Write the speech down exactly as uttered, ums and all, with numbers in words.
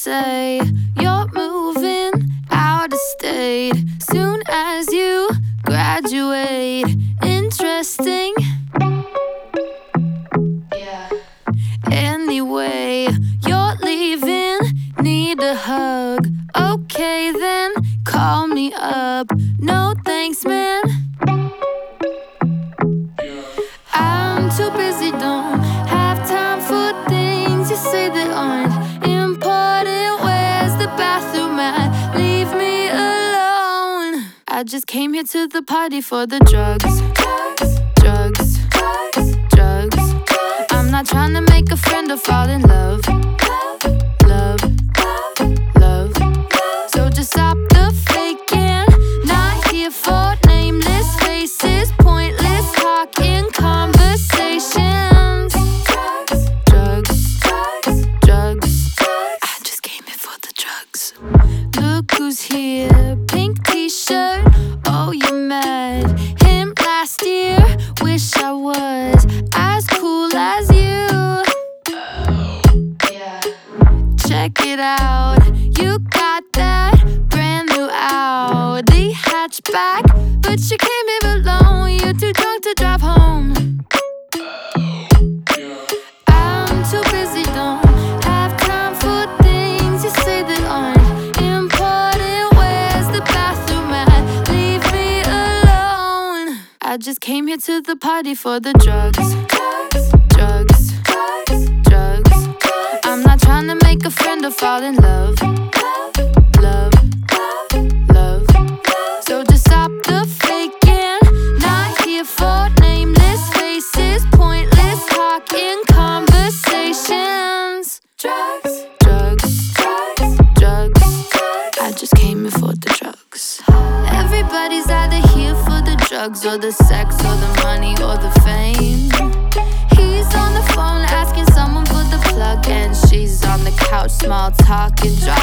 say you're moving out of state soon as you graduate. Interesting. Yeah. Anyway, you're leaving, need a hug. Okay then, call me up. No thanks, man. I'm too busy, don't have time for things you say that aren't important. Where's the bathroom at? Leave me alone. I just came here to the party for the drugs. Drugs, drugs, drugs. I'm not trying to make a friend or fall in love. Love, love. So just stop the faking. Not here for nameless faces, pointless talk in conversations. Drugs, drugs, drugs. I just came here for the drugs. Look who's here, pink t-shirt. Oh, you're mad. Him last year. Wish I was as cool as you. Check it out, you got that brand new Audi hatchback, but you came here alone. You're too drunk to drive home. I'm too busy, don't have time for things you say that aren't important. Where's the bathroom at? Leave me alone. I just came here to the party for the drugs. Drugs, drugs. I'm not trying to make a friend or fall in love. Love, love. So just stop the faking. Not here for nameless faces, pointless talk in conversations. Drugs, drugs, drugs, drugs. I just came here for the drugs. Everybody's either here for the drugs or the sex or the money or the fame. He's on the phone asking someone for the plug, and she's on the couch small talking,